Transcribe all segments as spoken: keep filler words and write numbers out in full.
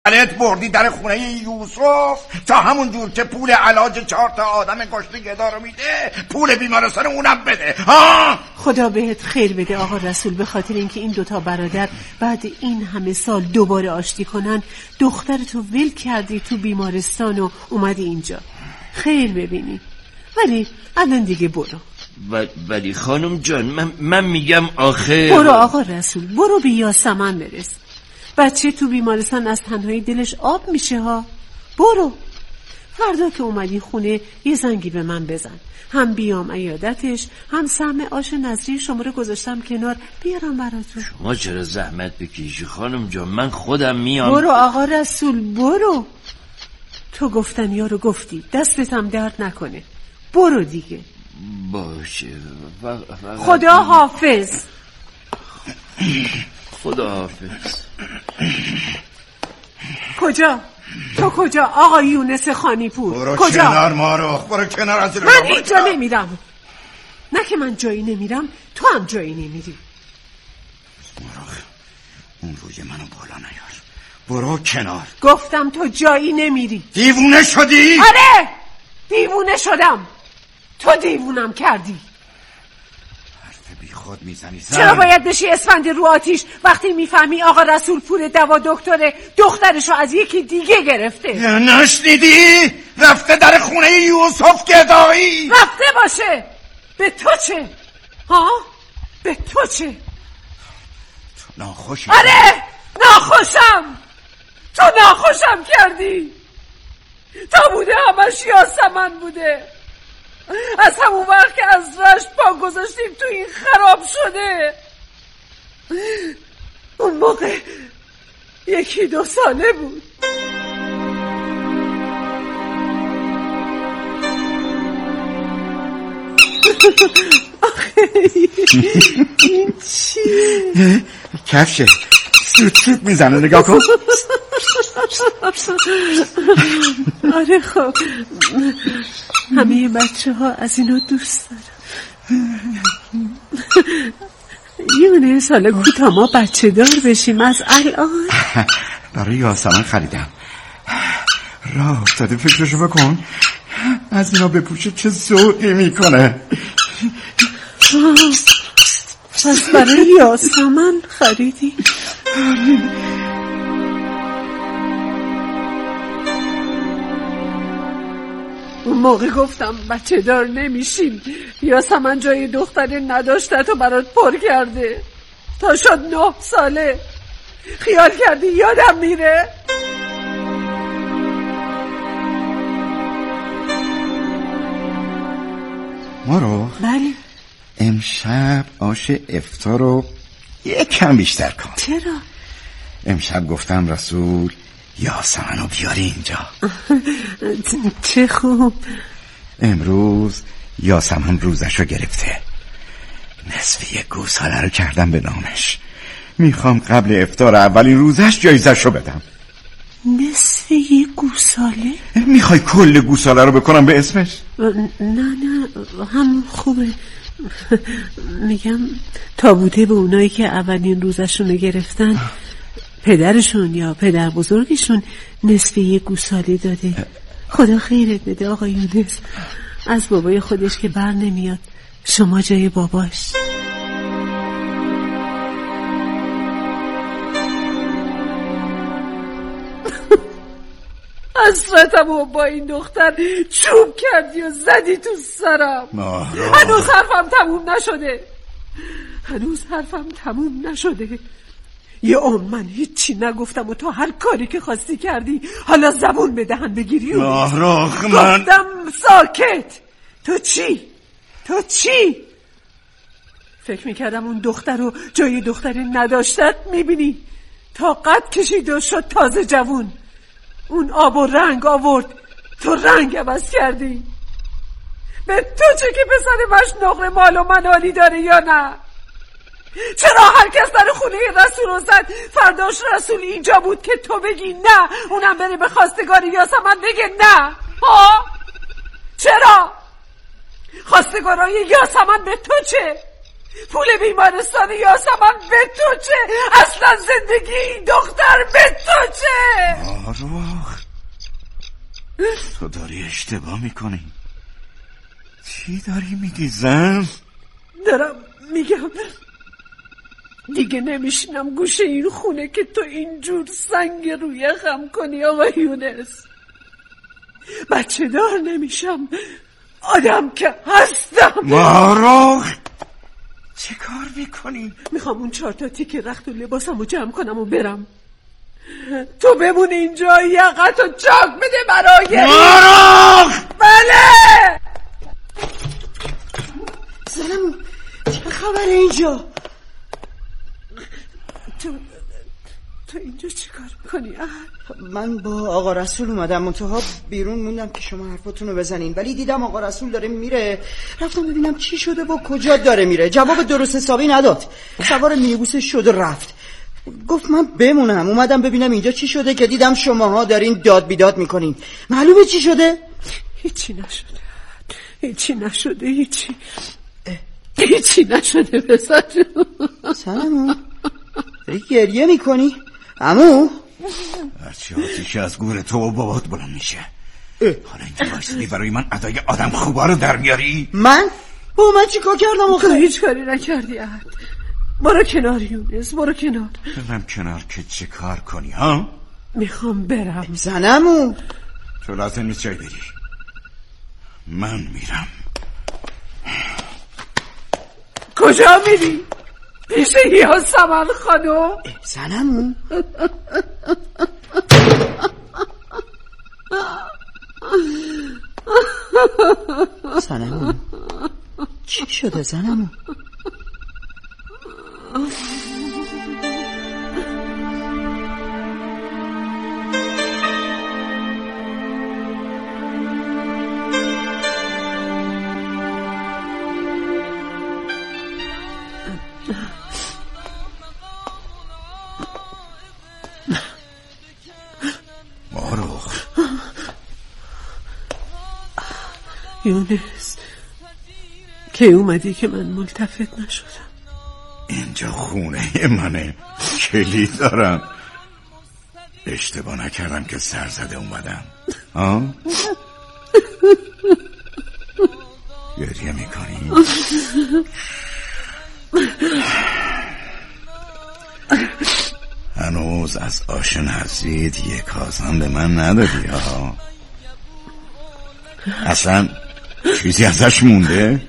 الت بردی در خونه یوسف تا همون جور که پول علاج چهار تا آدم کشته گدا رو میده پول بیمارستان اونم بده. ها خدا بهت خیر بده آقا رسول، به خاطر اینکه این دوتا برادر بعد این همه سال دوباره آشتی کنن دخترتو ول کردی تو بیمارستان و اومدی اینجا. خیر ببینی. ولی الان دیگه برو. ولی خانم جان من, من میگم آخه برو آقا رسول، برو به یاسمن برس. بچه تو بیمارستان از تنهایی دلش آب میشه ها. برو فردا که اومدی خونه یه زنگی به من بزن، هم بیام عیادتش هم سهم آش نظری شما رو گذاشتم کنار بیارم براتون. شما چرا زحمت بکشی خانم جان، من خودم میام. برو آقا رسول برو. تو گفتنی ها رو گفتی، دستت هم درد نکنه. برو دیگه. باشه. خدا حافظ. خدا حافظ. کجا؟ تو کجا آقا یونس خانیپور؟ برو کجا؟ کنار مارو، برو کنار از این. من اینجا نمیرم. نه که من جایی نمیرم تو هم جایی نمیری. مارو اون روی منو بالا نیار، برو کنار. گفتم تو جایی نمیری. دیوونه شدی؟ آره دیوونه شدم. تو دیوونم کردی. حرف بی خود میزنی زن. چرا باید بشی اسفند رو آتیش وقتی میفهمی آقا رسول پور دوا دکتر دخترشو از یکی دیگه گرفته؟ نشنیدی؟ رفته در خونه یوسف گدایی. رفته باشه. به تو چه؟ ها؟ به تو چه؟ تو ناخوشی. آره ناخوشم. تو ناخوشم کردی. تا بوده همش یاسمن بوده. از همون وقت که از رشت پا گذاشتیم تو این خراب شده. اون موقع یکی دو ساله بود. آخه این چیه؟ کفشه سوت سوت میزنه، نگاه کن. آره خب همه بچه ها از اینو دوست دارم. یونس حالا کوتا ما بچه دار بشیم از الان. برای یاسمن خریدم. راه افتاده فکرشو بکن. از اینا بپوشه چه ذوقی میکنه. پس برای یاسمن خریدی؟ اون موقع گفتم بچه دار نمیشیم. یاسمن جای دختر نداشته تو برات پر کرده تا شد نه ساله. خیال کردی یادم میره؟ مارو بله امشب آش افطار رو یک کم بیشتر کن. چرا؟ امشب گفتم رسول یاسمنو بیاری اینجا. چه خوب. امروز یاسمن روزشو گرفته. نصف یک گوساله رو کردم به نامش. میخوام قبل افطار اولین روزش جایزشو بدم. نصف یک گوساله؟ میخوای کل گوساله رو بکنم به اسمش؟ نه نه هم خوبه. میگم تابوته به اونایی که اولین روزشونو گرفتن پدرشون یا پدر بزرگشون نصف یک گوساله داده. خدا خیرت بده آقا یونس. از بابای خودش که بر نمیاد، شما جای باباش. حسرتم و با این دختر چوب کردی و زدی تو سرم. هنوز حرفم تموم نشده. هنوز حرفم تموم نشده. یه عمر من هیچی نگفتم و تو هر کاری که خواستی کردی. حالا زبون به دهن بگیری. ماهراخ من گفتم ساکت. تو چی؟ تو چی؟ فکر میکردم اون دختر رو جای دختر نداشتت میبینی. تا قد کشید و شد تازه جوون. اون آب و رنگ آورد، تو رنگ عوض کردی. به تو چه که پسر مش نقره مال و منالی داره یا نه؟ چرا هر کس در خونه رسول رو زد فرداش رسول اینجا بود که تو بگی نه، اونم بره به خواستگار یاسمن بگه نه؟ ها؟ چرا؟ خواستگارای یاسمن به تو چه؟ پول بیمارستان یاسمن به تو چه؟ اصلا زندگی این دختر به تو چه؟ ماروخ تو داری اشتباه میکنی. چی داری میگی زن؟ دارم میگم دیگه نمیشینم گوشه این خونه که تو اینجور سنگ روی خم کنی آقا یونس. بچه دار نمیشم، آدم که هستم. ماروخ چه کار میکنی؟ میخوام اون چهار تا تیکه رخت و لباسم رو جمع کنم و برم. تو بمون اینجا یقت و چاک بده برای ماروخ. بله زنمون چه خبره اینجا؟ تو تو اینجا چی کار میکنی؟ من با آقا رسول اومدم، منتها بیرون موندم که شما حرفاتون رو بزنین، ولی دیدم آقا رسول داره میره، رفتم ببینم چی شده و کجا داره میره. جواب درست حسابی نداد، سوار مینیبوسش شد و رفت. گفت من بمونم. اومدم ببینم اینجا چی شده که دیدم شماها دارین داد بیداد میکنین. معلومه چی شده؟ هیچی نشده، هیچی نشده، هیچی هیچی نشده. بسر سلامون داری گریه میکنی؟ عمو هرچی آتیشی از گور تو و بابات بلند میشه. حالا اینجا بایستی برای من ادای آدم خوبا رو در میاری؟ من؟ با من چی کار کردم آخه؟ تو هیچ کاری نکردی عهد. برو کنار یونس، برو کنار. برم کنار که چه کار کنی ها؟ میخوام برم. زنمو تو لازم نیست جای بری، من میرم. کجا میری؟ پیش یاسمن خانم؟ زنمو زنمو چی شده زنمو؟ ماروخ یونس که اومدی که من ملتفت نشدم. اینجا خونه منه، کلید دارم. اشتباه نکردم که سر زده اومدم ها؟ گریه میکنی؟ هنوز از آش نرزید یک کاسم به من ندادی ها؟ اصلا چیزی ازش مونده؟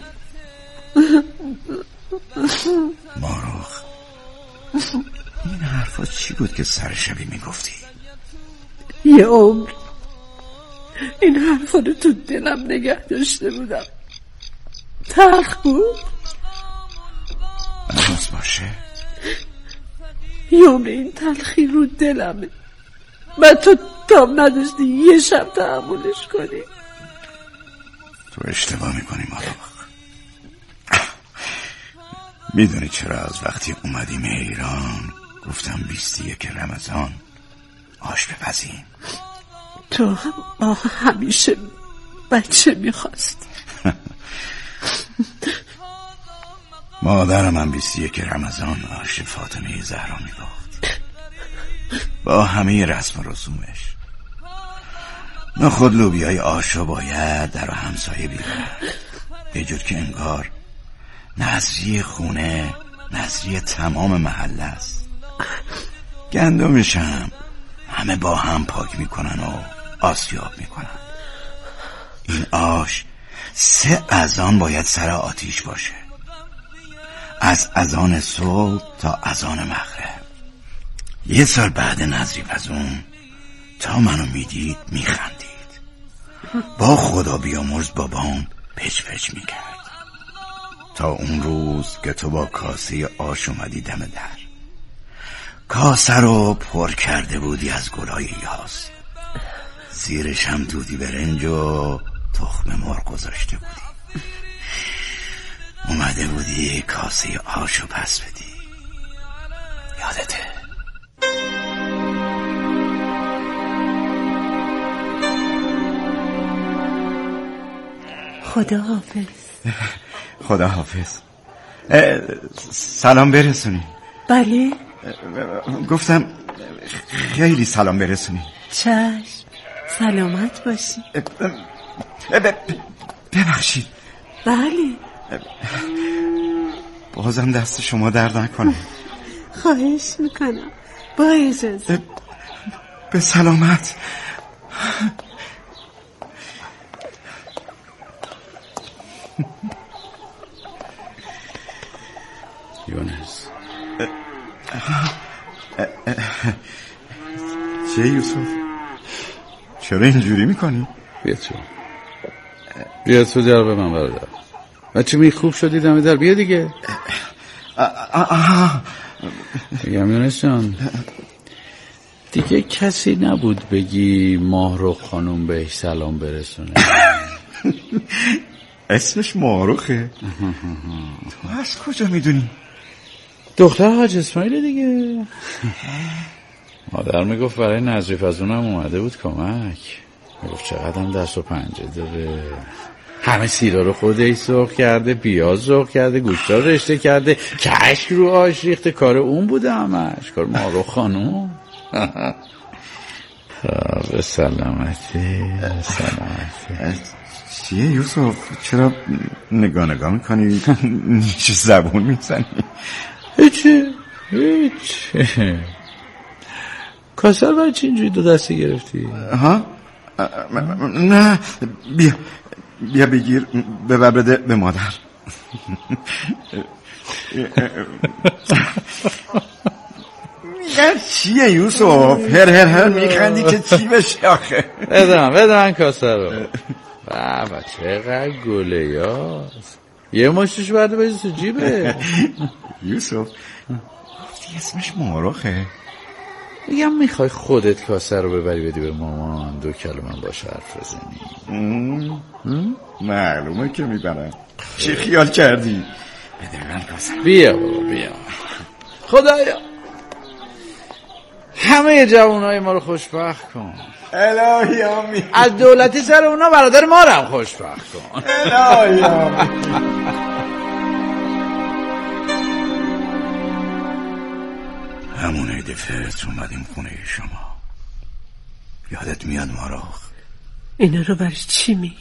ماروخ این حرفا چی بود که سر شبی میگفتی؟ یه عمر این حرفا رو تو دلم نگه داشته بودم. تلخ بود. هنوز باشه؟ یه عمر این تلخی رو دلمه. من تو تاب نداشتی یه شب تحملش کنی. تو اشتباه میکنی ماروخ. میدونی چرا از وقتی اومدیم ایران گفتم بیست و یک رمضان آش بپزیم؟ تو هم آقا همیشه بچه میخواست. مادرم هم بیست و یک رمضان آش فاطمه زهرا میگفت با همه رسم و رسومش. نخود لوبیای آشو باید در همسایه بیارن، یه جور که انگار نظری خونه نظری تمام محله است. گندمشم همه با هم پاک میکنن و آسیاب میکنن. این آش سه اذان باید سر آتیش باشه، از اذان صبح تا اذان مغرب. یه سال بعد نظری پزون تا منو میدید میخندید، با خدا بیامرز بابام پچ پچ میکرد. تا اون روز که تو با کاسه آش اومدی دم در، کاسه رو پر کرده بودی از گلای یاس، زیرش هم دودی برنج و تخم مرغ گذاشته بودی. اومده بودی کاسه آشو پس بدی، یادته؟ خدا حافظ. خدا حافظ. سلام برسونی. بله. گفتم خیلی سلام برسونی. چشم، سلامت باشی. ببخشید. بله. بازم دست شما درد نکنه. خواهش میکنم، با اجازه. به سلامت. یونس. چه یوسف؟ چرا اینجوری میکنی؟ بیا تو بیا تو در به من برادر. بچه می خوب شدی دمی در بیا دیگه. بگم یونس جان، دیگه کسی نبود بگی ماهرخ خانم بهش سلام برسونه؟ اسمش ماهرخه؟ تو از کجا میدونی؟ دختر حاج اسماعیل دیگه. مادر میگفت برای نظریف از اونم اومده بود کمک. میگفت چقدرم دست و پنجه داره، همه سیرا رو خودش سرخ کرده، پیاز سرخ کرده، گوشتا رو رشته کرده، کشک رو آش ریخته. کار اون بوده همش، کار ماهرخ خانم. به سلامتی. سلامتی. چیه یوسف؟ چرا نگاه نگاه میکنی؟ چه زبون میزنی؟ هیچه هیچ. کاسر برای چی اینجوری دو دستی گرفتی؟ ها؟ نه بیا بیا بگیر ببر بده به مادر. میگن چیه یوسف؟ هر هر هر میخندی که چی بشه آخه؟ بده من بده من کاسر رو. بابا چقدر گله یاست، یه مشتش برده بایزی تو جیبه. یوسف گفتی اسمش ماهرخه؟ میگم میخوای خودت کاسه رو ببری بدی به مامان دو کلمه باشه حرف بزنی؟ معلومه که میبرم. چی خیال کردی؟ بده من کاسه. بیا بابا بیا. خدایا همه جوانای ما رو خوشبخت کن. الهی آمین. از دولتی سر اونا برادر ما رو هم خوشبخت کن. الهی آمین. همون عید فطر اومدیم خونه شما، یادت میاد ماهرخ؟ اینا رو برای چی میگی؟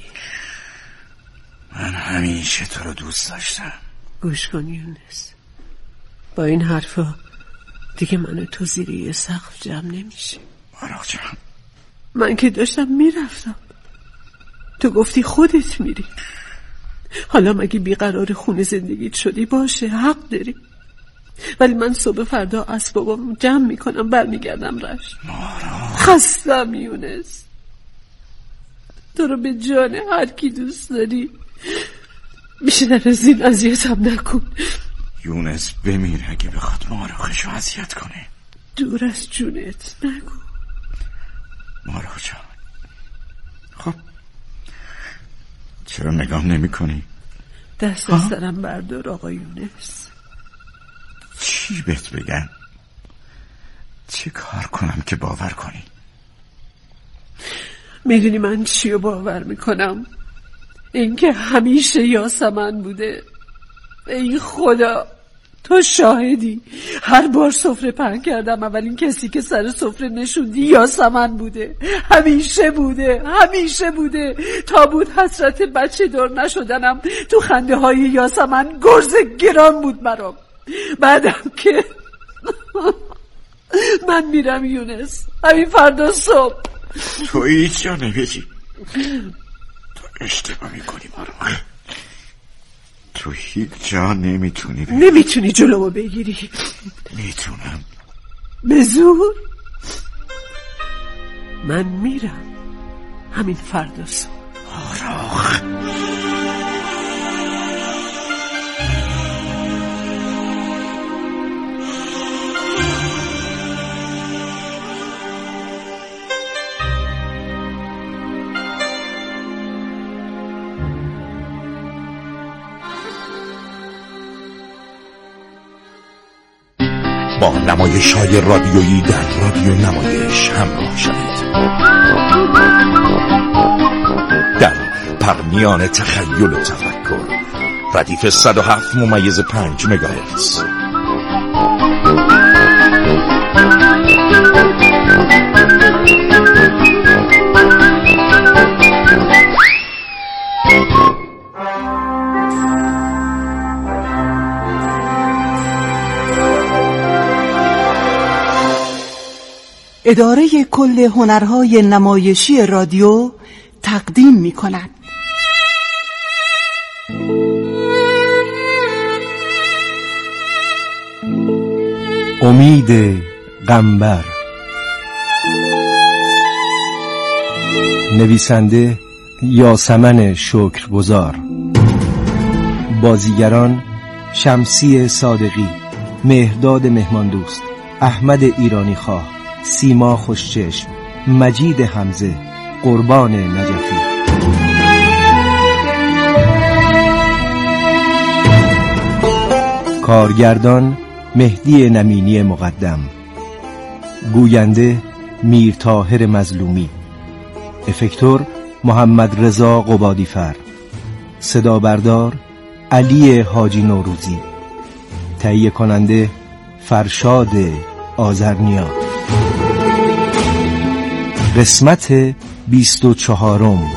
من همیشه تو رو دوست داشتم. گوش کن یونس، با این حرفا دیگه من و تو زیر یه سقف جمع نمیشه. ماهرخ جان، من که داشتم میرفتم، تو گفتی خودت میری. حالا مگه بیقرار خونه زندگیت شدی؟ باشه حق داری، ولی من صبح فردا اسبابم جمع میکنم برمیگردم رشت. خستم یونس، تو رو به جان هر کی دوست داری بیشتر از این اذیتم نکن. یونس بمیر اگه بخواد ماهرخشو اذیت کنه. دور از جونت نگو. ماهرخ جان، خب چرا نگاه نمی کنی؟ دست از سرم بردار آقا یونس. چی بهت بگن؟ چه کار کنم که باور کنی؟ میدونی من چی رو باور میکنم؟ اینکه همیشه یاسمن بوده. ای خدا تو شاهدی، هر بار سفره پهن کردم اولین کسی که سر سفره نشوندی یاسمن بوده. همیشه بوده، همیشه بوده. تا بود حسرت بچه دار نشدنم تو خنده های یاسمن گرز گران بود برام. بعدم که من میرم یونس، همین فردا صبح. تو هیچ جا نمیری، تو اشتباه میکنی ماهرخ. تو هیچ جا نمیتونی بری. نمیتونی جلومو بگیری. میتونم. به زور؟ من میرم همین فردا صبح. ماهرخ با نمایش‌های رادیویی در رادیو نمایش همراه شوید. در پرمیان تخیل و تفکر ردیف صد و هفت ممیز پنج مگاهرتز. اداره کل هنرهای نمایشی رادیو تقدیم می کند. امید قنبر. نویسنده یاسمن شکرگزار. بازیگران شمسی صادقی، مهرداد مهماندوست، احمد ایرانی خواه، سیما خوشچشم، مجید حمزه، قربان نجفی. کارگردان مهدی نمینی مقدم. گوینده میر طاهر مظلومی. افکتور محمد رضا قبادیفر. صدا بردار علی حاجی نوروزی. تهیه کننده فرشاد آذرنیا. قسمت بیست و چهارم.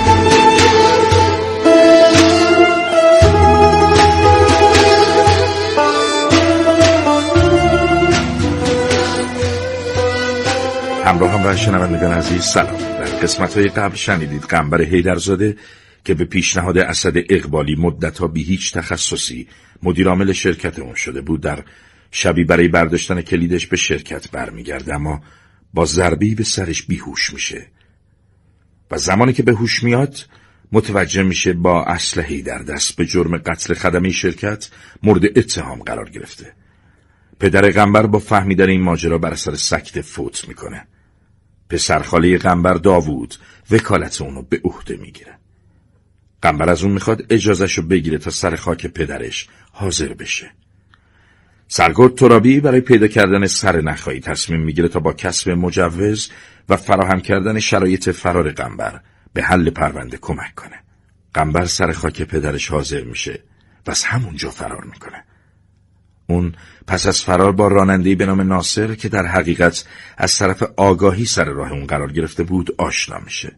همراه هم شنوندگان عزیز سلام. در قسمت‌های قبل شنیدید قنبر حیدرزاده که به پیشنهاد اسد اقبالی مدت‌ها بی هیچ تخصصی مدیرعامل شرکت اون شده بود، در شبی برای برداشتن کلیدش به شرکت برمیگرده، اما با ضربه‌ای به سرش بیهوش میشه و زمانی که به هوش میاد متوجه میشه با اسلحه‌ای در دست به جرم قتل خدمه شرکت مورد اتهام قرار گرفته. پدر قنبر با فهمیدن این ماجرا بر اثر سکته فوت میکنه. پسرخاله قنبر داوود وکالت اونو به عهده میگیره. قنبر از اون میخواد اجازهشو بگیره تا سر خاک پدرش حاضر بشه. سرگرد ترابی برای پیدا کردن سر نخایی تصمیم میگیره تا با کسب مجوز و فراهم کردن شرایط فرار قنبر به حل پرونده کمک کنه. قنبر سر خاک پدرش حاضر میشه و از همونجا فرار میکنه. اون پس از فرار با راننده‌ای به نام ناصر که در حقیقت از طرف آگاهی سر راه اون قرار گرفته بود آشنا میشه.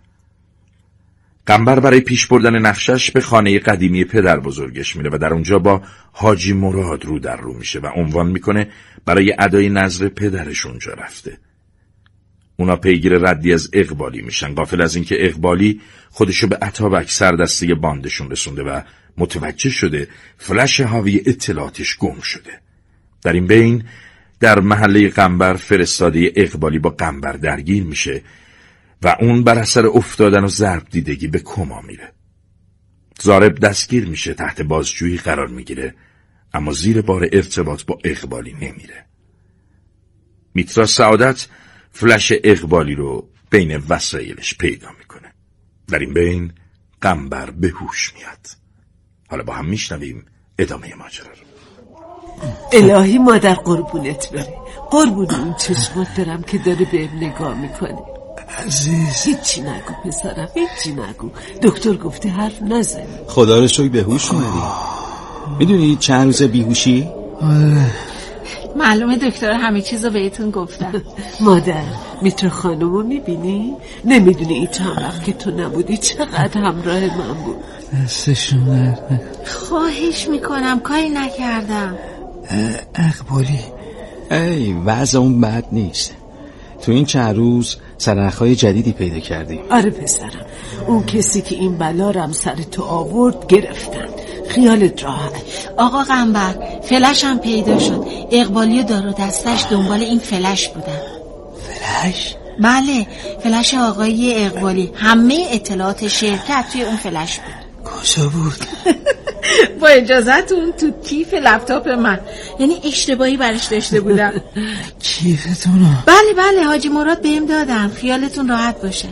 قنبر برای پیش بردن نقشش به خانه قدیمی پدر بزرگش میره و در اونجا با حاجی مراد رو در رو میشه و عنوان میکنه برای ادای نظر پدرش اونجا رفته. اونا پیگیر ردی از اقبالی میشن، غافل از اینکه اقبالی خودشو به اتابک سردسته باندشون رسونده و متوجه شده فلش حاوی اطلاعاتش گم شده. در این بین در محله قنبر فرستاده اقبالی با قنبر درگیر میشه و اون بر اثر افتادن و ضرب دیدگی به کما میره. ضارب دستگیر میشه، تحت بازجویی قرار میگیره، اما زیر بار ارتباط با اقبالی نمیره. میترا سعادت فلش اقبالی رو بین وسایلش پیدا میکنه. در این بین قنبر به هوش میاد. حالا با هم میشنویم ادامه ماجرا رو. الهی مادر قربونت بره، قربون اون چشمات برم که داره بهم نگاه میکنه. عزیز هیچی نگو پسرم، هیچی نگو. دکتر گفته حرف نزنی. خدا رو شکر به هوش اومدی. میدونی چند روز بیهوشی؟ آره معلومه دکتر همه چیزو بهتون گفتن. مادر میتر خانومو میبینی؟ نمیدونی این چند وقت که تو نبودی چقدر همراه من بود. دستشون خواهش میکنم کاری نکردم. اقبالی ای وضع اون بد نیست. تو این چند روز سرنخهای جدیدی پیدا کردیم. آره پسرم، اون کسی که این بلا رم سر تو آورد گرفتن. خیالت راحت. آقا قنبر فلش هم پیدا شد. اقبالی و دار و دستش دنبال این فلش بودن. فلش؟ بله فلش آقای اقبالی. همه اطلاعات شرکت توی اون فلش بود. کجا بود؟ با اجازتون تو کیف لپتاپ من، یعنی اشتباهی برش داشته بودم. کیفتونو؟ بله بله حاجی مراد بهم دادن، خیالتون راحت باشه.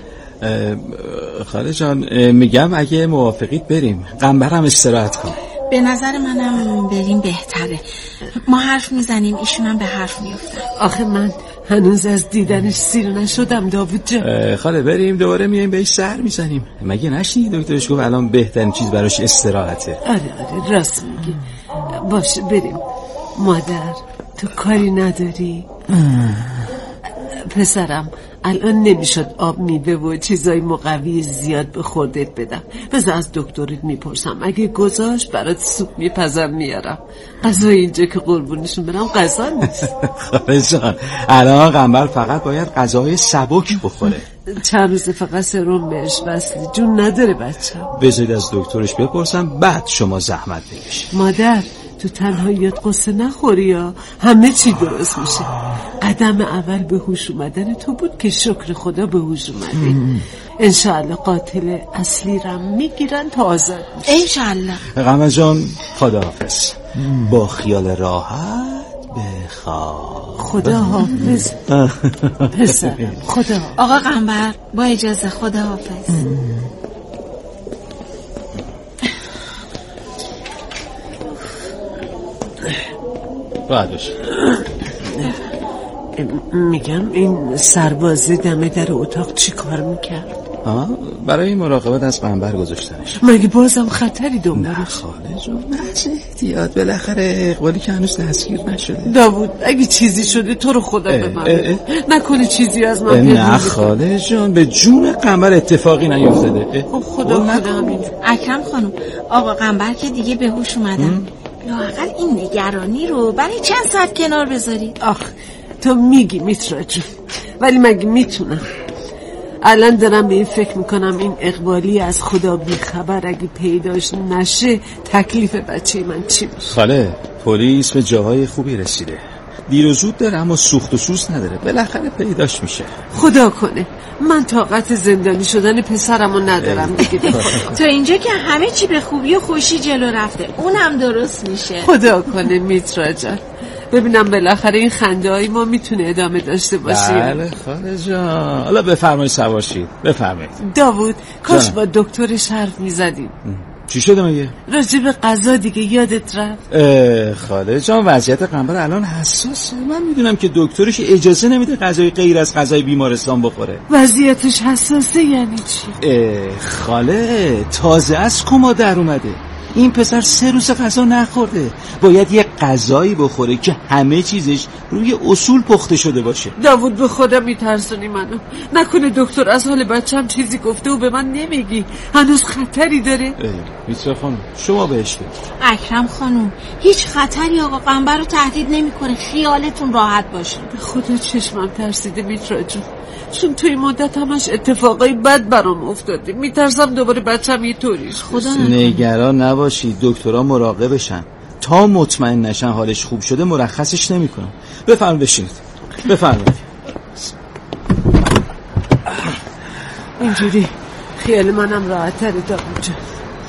خاله جان میگم اگه موافقید بریم، قنبرم استراحت کن. به نظر منم بریم بهتره. ما حرف میزنیم ایشون هم به حرف میفتن. آخه من هنوز از دیدنش سیر نشدم داوود جان. خاله بریم دوباره میایم بهش سر میزنیم. مگه نشنیدی دکترش گفت الان بهترین چیز براش استراحته؟ آره آره راست میگی. باشه بریم. مادر تو کاری نداری؟ پسرم الان نمیشد آب میوه و چیزای مقوی زیاد به خوردت بدم. بذار از دکترت میپرسم، اگه گذاشت برات سوپ میپزم میارم. غذای اینجا که قربونشون برم غذا نیست. خاله جان الان قنبر فقط باید غذاهای سبک بخوره. چند روز فقط سرم بهش وصلی، جون نداره بچم. بذارید از دکترش بپرسم بعد شما زحمت بکشید. مادر تو تنهاییت قصه نخوری یا همه چی درست میشه. قدم اول به هوش اومدن تو بود که شکر خدا به هوش اومدی. انشالله قاتل اصلی رم میگیرن تا آزاد میشه. انشالله. قمر جان خداحافظ. با خیال راحت بخواب. خدا حافظ پسرم. خدا. آقا قنبر با اجازه خدا حافظ. باید بشه. میگم این سربازه دمه در اتاق چی کار میکرد؟ آه برای مراقبت از قنبر گذاشتنش. مگه بازم خطری دنبالش؟ نه خاله جون از احتیاط، بالاخره اقبالی که هنوز دستگیر نشده. داوود اگه چیزی شده تو رو خدا به من نکنه چیزی از من پیدا. نه خاله جون به جون قنبر اتفاقی نیفتاده. خب خدا خدا همین. اکرم خانم آقا قنبر که دیگه به هوش اومدن، لااقل این نگرانی رو برای چند ساعت کنار بذارید. آخ تو میگی میترا جون، ولی مگه میتونم؟ الان دارم به این فکر میکنم این اقبالی از خدا بیخبر اگه پیداش نشه تکلیف بچه من چی میشه؟ خاله پلیس به جاهای خوبی رسیده، دیر و زود داره اما سوخت و سوز نداره، بالاخره پیداش میشه. خدا کنه من طاقت زندانی شدن پسرمو ندارم دیگه. تو اینجا که همه چی به خوبی و خوشی جلو رفته اونم درست میشه. خدا کنه میترا جان، ببینم بالاخره این خنده های ما میتونه ادامه داشته باشه. بله خاله جان. حالا بفرمایید سواشید. بفرمایید. داوود کاش با دکترش حرف میزدیم. چی شده مگه؟ راجع به غذا دیگه یادت رفت؟ خاله جان وضعیت قنبر الان حساسه. من میدونم که دکترش اجازه نمیده غذای غیر از غذای بیمارستان بخوره. وضعیتش حساسه یعنی چی؟ خاله تازه از کما در اومده. این پسر سه روز غذا نخورده، باید یه غذایی بخوره که همه چیزش روی اصول پخته شده باشه. داوود به خدا میترسونی منو، نکنه دکتر از حال بچم چیزی گفته و به من نمیگی، هنوز خطری داره؟ میترا خانم شما بهش بگید. اکرم خانم هیچ خطری آقا قنبر رو تهدید نمیکنه، خیالتون راحت باشه. به خدا چشمم ترسیده میترا جون، چون توی مدت همش اتفاقای بد برام افتاده، میترسم دوباره بچم یه طوریش خدا نگران نباشید، دکترها مراقبشن تا مطمئن نشن حالش خوب شده مرخصش نمیکنن. بفرمایید بشینید. بفرمایید. اینجوری خیال منم راحت‌تره داوود جان.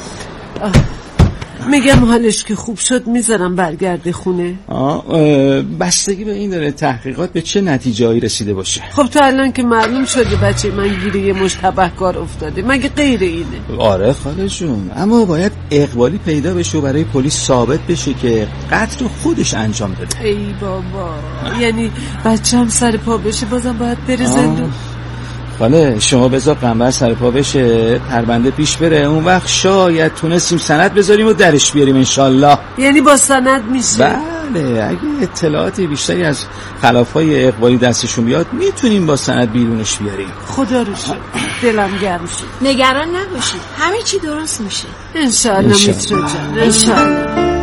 میگم حالش که خوب شد میذارم برگرده خونه. آه بستگی به این داره تحقیقات به چه نتیجه‌ای رسیده باشه. خب تا الان که معلوم شده بچه من گیره یه مشتبهکار افتاده، مگه غیر اینه؟ آره خاله جون، اما باید اقبالی پیدا بشه و برای پلیس ثابت بشه که قتل خودش انجام داده. ای بابا یعنی بچه‌م سر پا بشه بازم باید بره زندون؟ خاله شما بذار قنبر سر پا بشه، پرونده پیش بره، اون وقت شاید تونستیم سند بذاریم و درش بیاریم انشالله. یعنی با سند میشه؟ بله اگه اطلاعاتی بیشتری از خلافای اقبالی دستشون بیاد میتونیم با سند بیرونش بیاریم. خدا رو شد دلم گرم شد. نگران نباشید همه چی درست میشه انشالله میترا جان انشالله.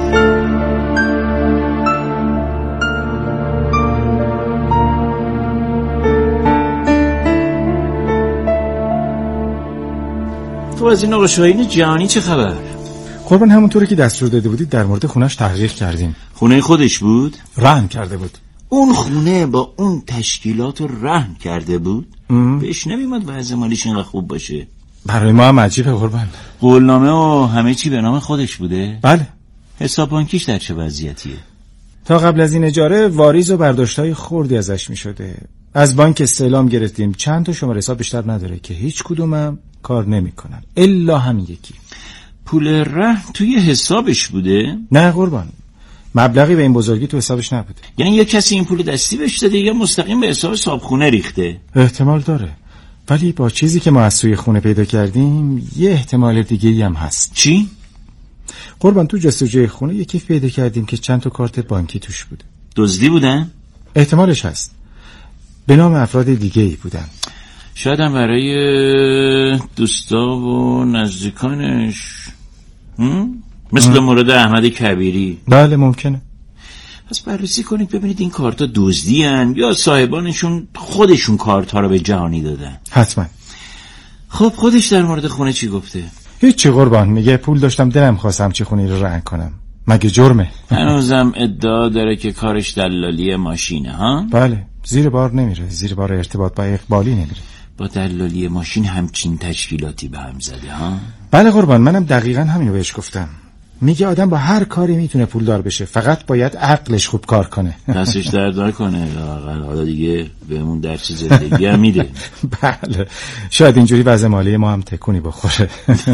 تو از این آقا شاهین جهانی چه خبر؟ قربان همونطوری که دستور داده بودید در مورد خونش تحقیق کردیم. خونه خودش بود؟ رهن کرده بود. اون خونه با اون تشکیلات رهن کرده بود؟ ام. بهش نمیمد وضع مالیش اینقدر خوب باشه. برای ما هم عجیبه قربان. قولنامه و همه چی به نام خودش بوده؟ بله. حساب بانکیش در چه وضعیتیه؟ تا قبل از این اجاره واریز و برداشتای خوردی ازش میشده. از بانک استعلام گرفتیم چند تا شماره حساب بیشتر نداره که هیچ کدومم کار نمیکنن الا همین یکی. پول رهن توی حسابش بوده؟ نه قربان، مبلغی به این بزرگی تو حسابش نبوده. یعنی یا کسی این پول دستی بهش داده یا مستقیم به حساب صابخونه ریخته. احتمال داره، ولی با چیزی که ما از سوی خونه پیدا کردیم یه احتمال دیگه‌ای هم هست. چی؟ قربان، تو جستجوی خونه یه کیف پیدا کردیم که چند تا کارت بانکی توش بوده. دزدی بودن؟ احتمالش هست. به نام افراد دیگه‌ای بودن. شاید هم برای دوستا و نزدیکانش. مثل ام. مورد احمد کبیری. بله ممکنه. پس بررسی کنید ببینید این کارتا دزدی ان یا صاحبانشون خودشون کارتا رو به جهانی دادن. حتما. خب خودش در مورد خونه چی گفته؟ هیچی قربان، میگه پول داشتم دلم خواستم چی خونی رو رنگ کنم. مگه جرمه؟ هنوزم ادعا داره که کارش دلالی ماشینه ها؟ بله، زیر بار نمیره، زیر بار ارتباط با اقبالی نمیره. با دلالی ماشین همچین تشکیلاتی به هم زده ها؟ بله قربان، منم دقیقاً همینو بهش گفتم. میگه آدم با هر کاری میتونه پولدار بشه، فقط باید عقلش خوب کار کنه. دستش درد نکنه، حالا دیگه بهمون درس زندگی هم میده. بله، شاید اینجوری وضع مالی ما هم تکونی بخوره.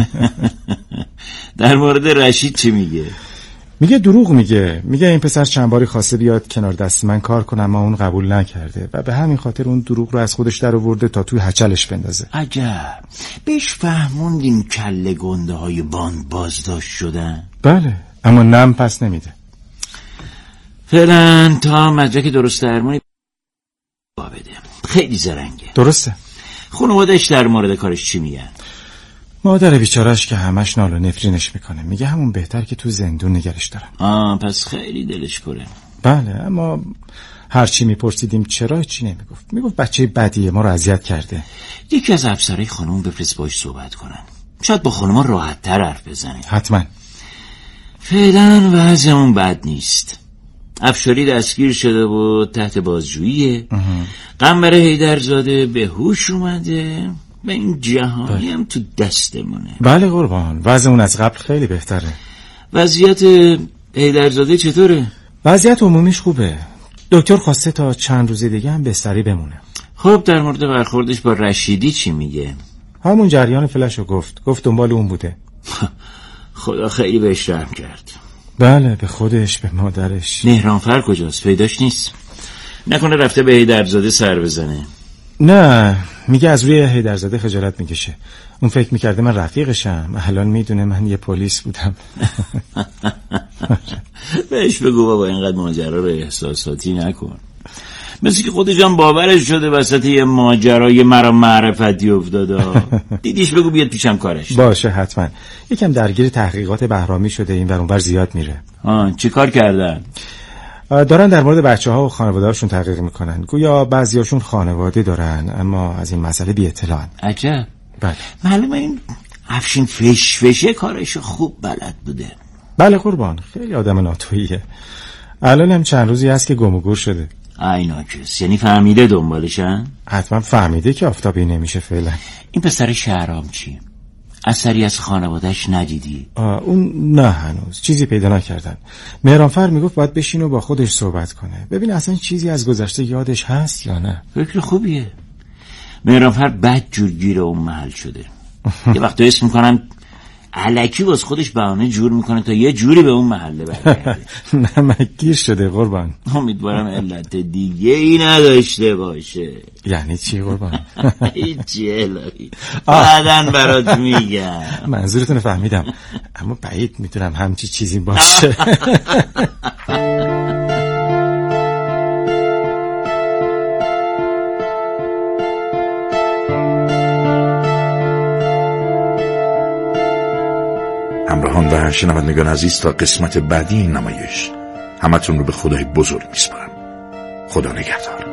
در مورد رشید چی میگه؟ میگه دروغ میگه. میگه این پسر چند باری خواسته بیاد کنار دست من کار کنم، ما اون قبول نکرده و به همین خاطر اون دروغ رو از خودش در آورده تا توی هچلش بندازه. عجب، بهش فهموندین کله گنده های باند بازداشت شدن؟ بله، اما نم پس نمیده. فعلا تا مدرک درست درمونی با بده. خیلی زرنگه. درسته. خانواده‌اش در مورد کارش چی میگن؟ مادر بیچاره‌اش که همش نال و نفرینش میکنه، میگه همون بهتر که تو زندون نگرش دارن. آه پس خیلی دلش پره. بله، اما هرچی میپرسیدیم چرا چی نمیگفت. میگفت بچه بدیه، ما رو اذیت کرده. یکی از افسرای خانم بفرست باش صحبت کنن، شاید با خانوما راحت تر حرف بزنه. حتما. فعلا وضعمون بد نیست. افشاری دستگیر شده و تحت بازجوییه. قنبر حیدرزاده به هوش اومده و این جهانی هم تو دستمونه. بله قربان، وضعمون از قبل خیلی بهتره. وضعیت حیدرزاده چطوره؟ وضعیت عمومیش خوبه. دکتر خواسته تا چند روز دیگه هم بستری بمونه. خب در مورد برخوردش با رشیدی چی میگه؟ همون جریان فلشو گفت. گفت دنبال اون بوده. خدا خیلی بهش رحم کرد. بله، به خودش، به مادرش. مهرانفر کجاست؟ پیداش نیست. نکنه رفته به حیدرزاده سر بزنه؟ نه، میگه از روی حیدرزاده خجالت میکشه. اون فکر میکرده من رفیقشم، الان میدونه من یه پلیس بودم. بهش بگو بابا اینقدر ماجرا رو احساساتی نکن. مثل که خودش هم باورش شده وسط یه ماجرای مرا معرفتی افتاده. دیدیش بگو بیاد پیشم کارش. باشه حتما. یکم درگیر تحقیقات بهرامی شده، این ور اون ور زیاد میره. آه چی کار کردن؟ دارن در مورد بچه ها و خانواده هاشون تحقیق میکنن. گویا بعضی هاشون خانواده دارن اما از این مسئله بی اطلاعن. عجب. بله. معلومه این افشین فش فشه کارشو خوب بلد بوده. بله قربان، خیلی آدم ناتوییه. الان هم چند روزی هست که گم و گور شده. ایناکس، یعنی فهمیده دنبالشن؟ حتما فهمیده که آفتابی نمیشه فعلا. این پسر شهرام چی؟ اثری از خانوادهش ندیدی؟ آه اون نه، هنوز چیزی پیدا نکردن. مهرانفر میگفت باید بشین و با خودش صحبت کنه، ببین اصلا چیزی از گذشته یادش هست یا نه. فکر خوبیه. مهرانفر بد جور گیر اون محل شده. یه وقت اسم میکنن الکی واس خودش بهانه جور میکنه تا یه جوری به اون محله برگرده. نمکگیر شده قربان. امیدوارم علت دیگه ای نداشته باشه. یعنی چی قربان؟ هیچی الهی، بعدن برات میگم. منظورتون فهمیدم، اما بعید میتونم همچی چیزی باشه. همراهان و شنوندگان عزیز، تا قسمت بعدی این نمایش همتون رو به خدای بزرگ میسپارم. خدا نگهدار.